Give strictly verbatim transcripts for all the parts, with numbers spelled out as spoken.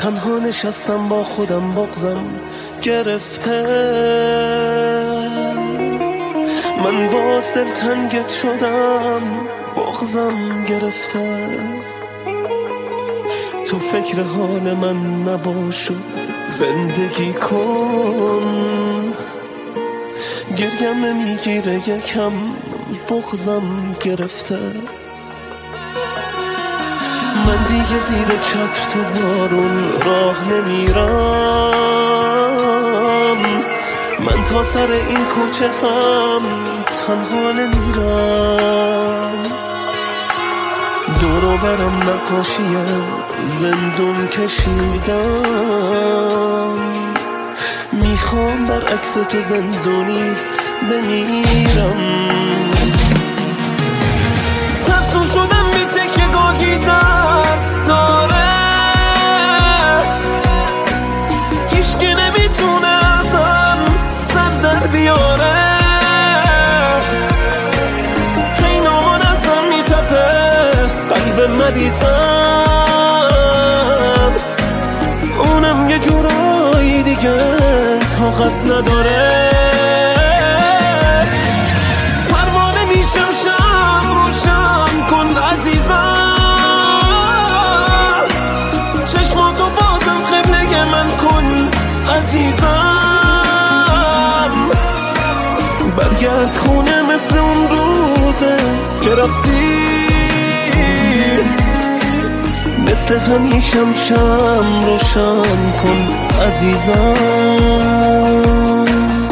تنها نشستم با خودم بغضم گرفته، من باز دلتنگت شدم بغضم گرفته. تو فکر حال من نباشو زندگی کن، گریم نمیگیره یکم بغضم گرفته. من دیگه زیر چتر تو بارون راه نمیرم، من تا سر این کوچه هم تنها نمیرم. دورو برم نقاشی زندون کشیدم، میخوام بر عکس تو زندونی بمیرم. تفسون شدم بی تکه گاهی در داره، هیچکی نمیتونه ازم سر در بیاره. خینامان ازم میتپه قلب مریضم، اونم یه جورایی دیگه طاقت نداره. پروانه میشم شم روشن کن عزیزم، چشماتو بازم قبله من کن عزیزم. برگرد خونه مثل اون روزه که رفتی، مثل همیشم شم روشن کن عزیزم.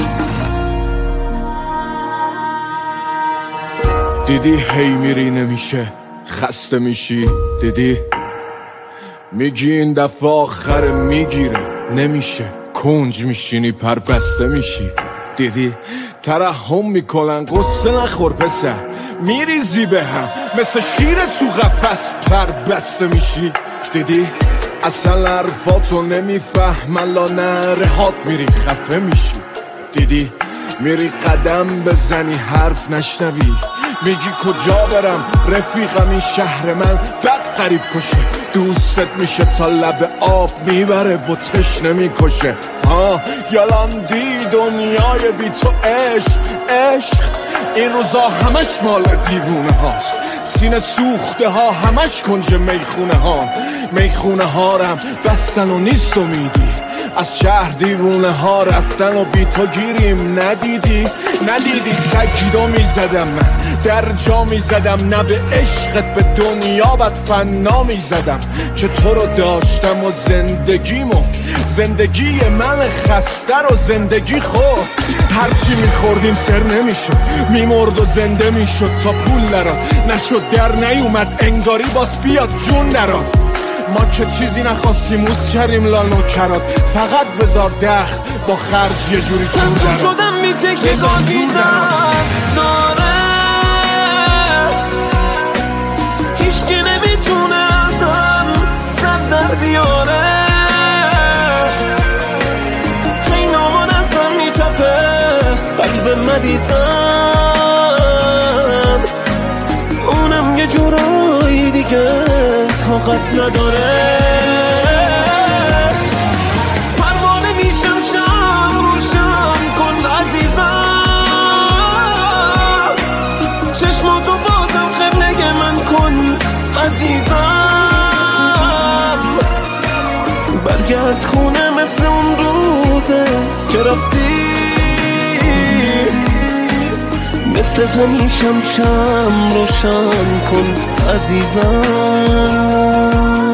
دیدی هی میری نمیشه خسته میشی، دیدی میگی این دفعه آخر میگیره نمیشه، کنج میشینی پر بسته میشی. دیدی ترحم میکنن قصه نخور پسر، میریزی به هم مثل شیر تو قفس پر بسته میشی. دیدی اصلا حرفاتو نمیفهمن لا نرهات میری خفه میشی. دیدی میری قدم بزنی حرف نشنوی، میگی کجا برم رفیقم این شهر من بد قریب کشه، دوستت میشه تا لب آب میبره و تشنه میکشه. ها یالان دی دنیای بی تو عشق عشق، این روزا همش مال دیوونه هاست، سینه سوخته ها همش کنج میخونه ها. میخونه ها رم بستن و نیست امیدی، از شهر دیوونه ها رفتن و بی تو گیریم. ندیدی ندیدی سجدو میزدم من در جا میزدم، نه به عشقت به دنیا بد فنا میزدم که تو رو داشتم و زندگیمو زندگی من خسته رو زندگی خود. هرچی میخوردیم سر نمیشد، میمرد و زنده میشد تا پول نراد نشد در نیومد انگاری باز بیاد جون نراد. ما که چیزی نخواستیم موز کردیم لانو کراد، فقط بذار دخت با خرج یه جوری جون دراد. شدم میته که گاهی در داره، هیچکی نمیتونه ازم سر در بیاره. خینامان ازم میتپه قلب مریضم، اونم یه جورایی دیگه طاقت نداره. پروانه میشم شم روشن کن عزیزم، چشماتو بازم قبله من کن عزیزم. برگرد خونه مثل اون روزه که رفتی، مثل همیشم شم روشن کن عزیزم.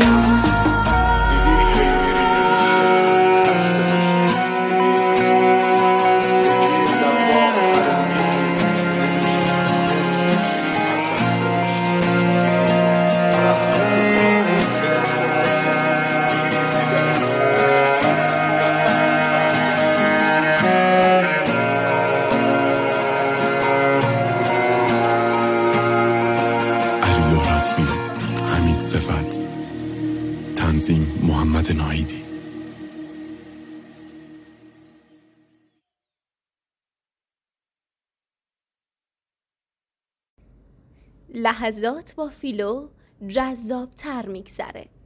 محمد ناهیدی. لحظات با فیلو جذاب تر میگذره.